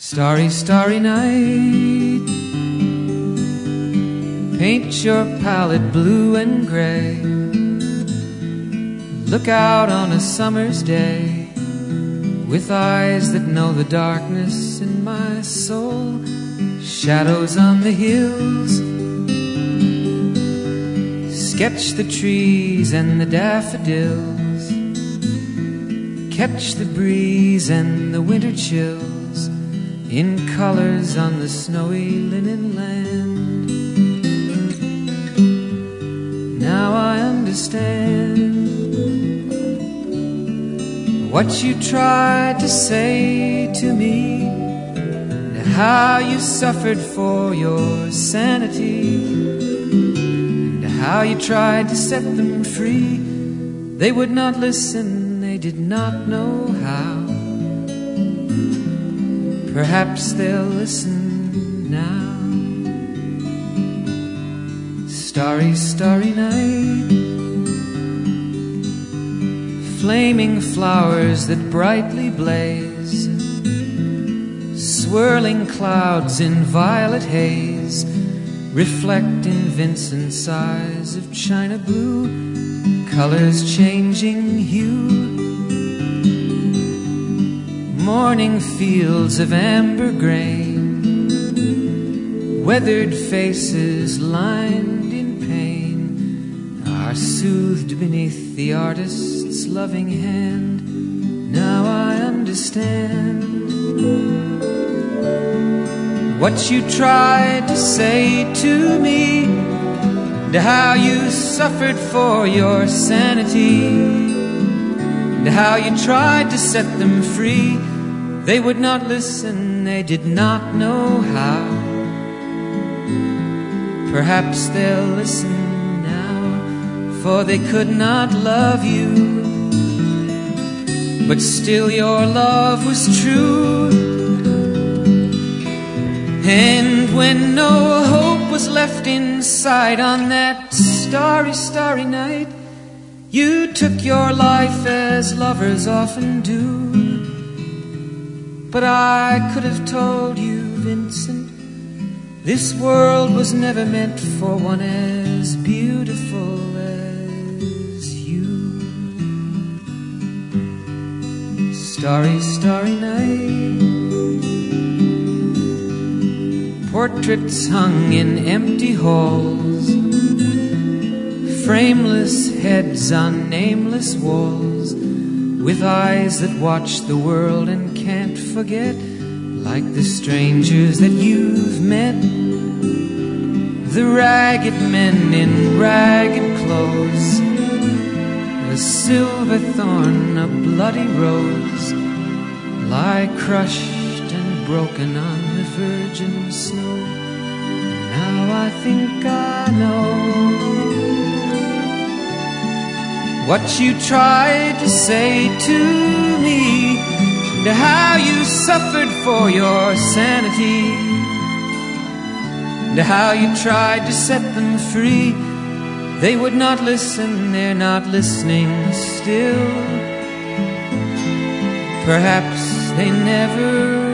Starry, starry night, paint your palette blue and gray. Look out on a summer's day with eyes that know the darkness in my soul. Shadows on the hills, sketch the trees and the daffodils, catch the breeze and the winter chills in colors on the snowy linen land. Now I understand what you tried to say to me, and how you suffered for your sanity, and how you tried to set them free. They would not listen, they did not know how. Perhaps they'll listen now. Starry, starry night, flaming flowers that brightly blaze, swirling clouds in violet haze, reflect in Vincent's eyes of china blue, colors changing hue. Morning fields of amber grain, weathered faces lined in pain, are soothed beneath the artist's loving hand. Now I understand what you tried to say to me, and how you suffered for your sanity, and how you tried to set them free. They would not listen, they did not know how. Perhaps they'll listen now, for they could not love you, but still your love was true. And when no hope was left inside on that starry, starry night, you took your life as lovers often do. But I could have told you, Vincent, this world was never meant for one as beautiful as you. Starry, starry night, portraits hung in empty halls, frameless heads on nameless walls, with eyes that watch the world and can't forget, like the strangers that you've met, the ragged men in ragged clothes, a silver thorn, a bloody rose, lie crushed and broken on the virgin snow. And now I think I know what you tried to say to me, and how you suffered for your sanity, and how you tried to set them free. They would not listen, they're not listening still. Perhaps they never